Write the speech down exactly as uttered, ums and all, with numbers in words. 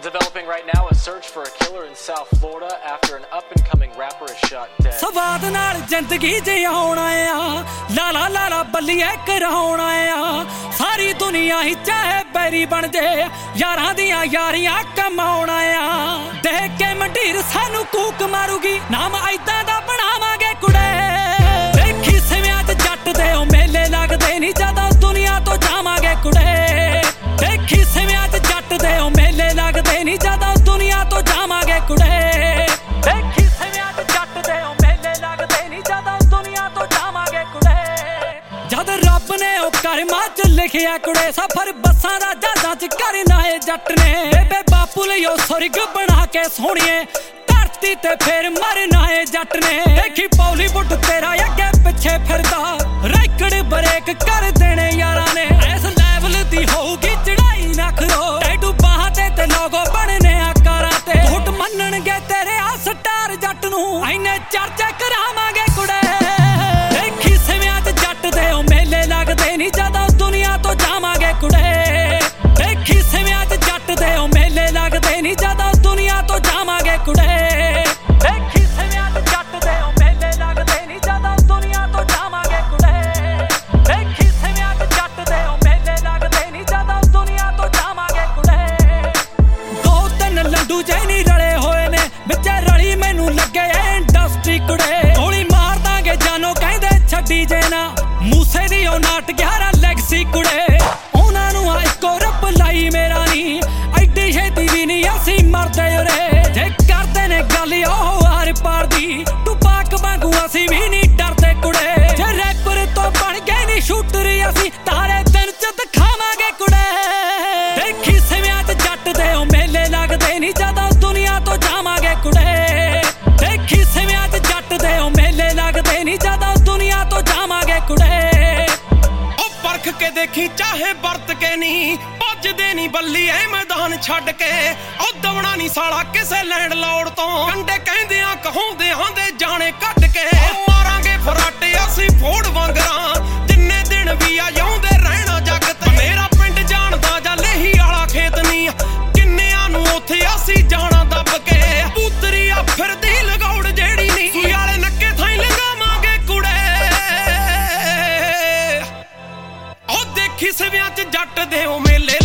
Developing right now, a search for a killer in South Florida after an up-and-coming rapper is shot dead. ਸਵਾਦ ਨਾਲ ਜ਼ਿੰਦਗੀ ਜਿਉਣਾ ਆ, ਲਾਲਾ ਲਾਲਾ ਬੱਲੀਏ ਕਰਾਉਣਾ ਆ, ਸਾਰੀ ਦੁਨੀਆ ਹੀ ਚਾਹੇ ਬੈਰੀ ਬਣ ਜੇ, ਯਾਰਾਂ ਦੀਆਂ ਯਾਰੀਆਂ ਕਮਾਉਣਾ ਆ। ਦੇਖ ਕੇ ਮੰਡੀਰ ਸਾਨੂੰ ਕੂਕ ਮਾਰੂਗੀ, ਨਾਮ ਐਦਾਂ ਦਾ ਬਣਾਵਾਂਗੇ ਕੁੜੇ। ਦੇਖੀ ਸਿਵਿਆਂ 'ਚ ਜੱਟ ਦੇ ਉਹ ਮੇਲੇ ਲੱਗਦੇ ਨੀ, ਜਦੋਂ ਦੁਨੀਆ ਤੋਂ ਜਾਵਾਂਗੇ ਕੁੜੇ। ਦੇਖੀ ਸਿਵਿਆਂ 'ਚ ਜੱਟ ਦੇ ਉਹ ਮੇਲੇ ਲੱਗਦੇ ਨੀ, ਜਦੋਂ ਦੁਨੀਆ ਤੋਂ ਜਾਵਾਂਗੇ ਕੁੜੇ। ਦੇਖੀ ਸਿਵਿਆਂ 'ਚ ਜੱਟ ਦੇ ਉਹ ਮੇਲੇ ਲੱਗਦੇ ਨੀ, ਜਦੋਂ ਦੁਨੀਆ ਤੋਂ ਜਾਵਾਂਗੇ ਕੁੜੇ। ਜਦ ਰੱਬ ਨੇ ਉਹ ਕਰਮਾਂ 'ਚ ਲਿਖਿਆ ਕੁੜੇ, ਸਫ਼ਰ ਬੱਸਾਂ ਦਾ ਜਹਾਜ਼ਾਂ 'ਚ ਕਰਨਾ ਏ ਜੱਟ ਨੇ। ਬੇਬੇ ਬਾਪੂ ਲਈ ਉਹ ਸੁਰਗ ਬਣਾ ਕੇ ਸੋਹਣੀਏ, ਧਰਤੀ ਤੇ ਫੇਰ ਮਰਨਾ ਏ ਜੱਟ ਨੇ। ਦੇਖੀ ਬਾਲੀਵੁੱਡ ਤੇਰਾ ਅੱਗੇ ਪਿੱਛੇ ਫਿਰਦਾ, ਰੈਕਡ ਬ੍ਰੇਕ ਕਰ ਦੇਣੇ ਯਾਰਾਂ ਨੇ। ਇਸ ਲੈਵਲ ਦੀ ਹੋਊਗੀ ਚੜਾਈ ਨਾ ਖਰੋ, ਟੈਟੂ ਬਾਹਾਂ ਤੇ ਤੇ ਲੋਗੋ ਬਣਨੇ ਆ ਕਾਰਾਂ ਤੇ। ਝੂਠ ਮੰਨਣਗੇ ਤੇਰੇ ਆ ਸਟਾਰ ਜੱਟ ਨੂੰ, ਐਨੇ ਚਰਚੇ ਕਰਾਵਾਂਗੇ ਕੁੜੇ। ਦੇਖੀ ਸਿਵਿਆਂ 'ਚ ਜੱਟ ਦੇ ਉਹ ਮੇਲੇ ਲੱਗਦੇ ਨੀ, ਜਦੋਂ ਦੁਨੀਆ ਤੋਂ ਜਾਵਾਂਗੇ ਕੁੜੇ। ਦੇਖੀ ਸਿਵਿਆਂ 'ਚ ਜੱਟ ਦੇ ਉਹ ਮੇਲੇ ਲੱਗਦੇ ਨੀ, ਜਦੋਂ ਦੁਨੀਆ ਤੋਂ ਜਾਵਾਂਗੇ ਕੁੜੇ। ਦੇਖੀ ਸਿਵਿਆਂ 'ਚ ਜੱਟ ਦੇ ਉਹ ਮੇਲੇ ਲੱਗਦੇ ਨੀ, ਜਦੋਂ ਦੁਨੀਆ ਤੋਂ ਜਾਵਾਂਗੇ ਕੁੜੇ। ਦੇਖੀ ਸਿਵਿਆਂ 'ਚ ਜੱਟ ਦੇ ਉਹ ਮੇਲੇ ਲੱਗਦੇ ਨੀ, ਜਦੋਂ ਦੁਨੀਆ ਤੋਂ ਜਾਵਾਂਗੇ ਕੁੜੇ। ਦੋ ਤਿੰਨ ਲੰਡੂ ਜੇ ਨੀ ਰਲੇ ਹੋਏ ਨੇ, ਵਿੱਚ ਰਲੀ ਮੈਨੂੰ ਲੱਗੇ ਇੰਡਸਟਰੀ ਕੁੜੇ। ਗੋਲੀ ਮਾਰ ਦਾਂਗੇ ਜਾਨੋ ਕਹਿੰਦੇ ਛੱਡੀ ਜੇ ਨਾ, ਮੂਸੇ ਦੀ ਉਹ ਨਾਟ ਗਿਆਰਾਂ ਲੈਗਸੀ ਕੁੜੇ। ਉਹਨਾਂ ਨੂੰ ਆ ਇੱਕੋ ਰੱਬ ਲਾਈ ਮੇਰਾ ਨੀ, ਐਡੀ ਛੇਤੀ ਵੀ ਨੀ ਅਸੀਂ ਮਰਦੇ ਉਰੇ। ਜੇ ਕਰਦੇ ਨੇ ਗੱਲ ਉਹ ਆਰ ਪਾਰ ਦੀ, ਟੁਪਾਕ ਵਾਂਗੂ ਅਸੀਂ ਵੀ ਨੀ ਡਰਦੇ ਕੁੜੇ। ਜੇ ਰੈਪਰ ਤੋਂ ਬਣ ਗਏ ਨੀ ਸ਼ੂਟਰ, ਅਸੀਂ ਤਾਰੇ ਦਿਨ 'ਚ ਦਿਖਾਵਾਂਗੇ ਕੁੜੇ। ਦੇਖੀ ਸਿਵਿਆਂ 'ਚ ਜੱਟ ਦੇ ਉਹ ਮੇਲੇ ਲੱਗਦੇ ਨੀ, ਜਦੋਂ ਦੁਨੀਆ ਤੋਂ ਜਾਵਾਂਗੇ ਕੁੜੇ। ਦੇਖੀ ਸਿਵਿਆਂ 'ਚ ਜੱਟ ਦੇ ਉਹ ਮੇਲੇ ਲੱਗਦੇ ਨੀ, ਜਦੋਂ ਦੁਨੀਆ ਤੋਂ ਜਾਵਾਂਗੇ ਕੁੜੇ। ਉਹ ਪਰਖ ਕੇ ਦੇਖੀ ਚਾਹੇ ਵਰਤ ਕੇ ਨੀ, ਭੱਜਦੇ ਨੀ ਬੱਲੀ ਐ ਮੈਦਾਨ ਛੱਡ ਕੇ। ਉਹ ਦਵਣਾ ਨੀ ਸਾਲਾ ਕਿਸੇ ਲੈਂਡ ਲੋੜ ਤੋਂ, ਕੰਡੇ ਕਹਿੰਦਿਆਂ ਕਹਾਉਂਦਿਆਂ ਦੇ ਜਾਣੇ ਕੱਢ ਕੇ। ਉਹ ਮਾਰਾਂਗੇ ਫਰਾਟੇ ਅਸੀਂ ਫੋੜ ਵਾਂਗਰਾਂ, ਜਿੰਨੇ ਦਿਨ ਵੀ ਆ ਜਾਉਂਦੇ ਰਹਿਣਾ ਜੱਗ ਤੇ। ਮੇਰਾ ਪਿੰਡ ਜਾਣਦਾ ਜਾਂ ਲੇਹੀ ਵਾਲਾ ਖੇਤ ਨੀ, ਕਿੰਨਿਆਂ ਨੂੰ ਉੱਥੇ ਅਸੀਂ ਜਾਣਾ ਦੱਬ ਕੇ। ਪੁੱਤਰੀ ਆ ਫਿਰਦੀ ਲਗੌੜ ਜਿਹੜੀ ਨੀ, ਸੂਈ ਵਾਲੇ ਨੱਕੇ ਥਾਈ ਲੰਘਾਵਾਂਗੇ ਕੁੜੇ। ਉਹ ਦੇਖੀ ਸਿਵਿਆਂ 'ਚ ਜੱਟ ਦੇ ਉਹ ਮੇਲੇ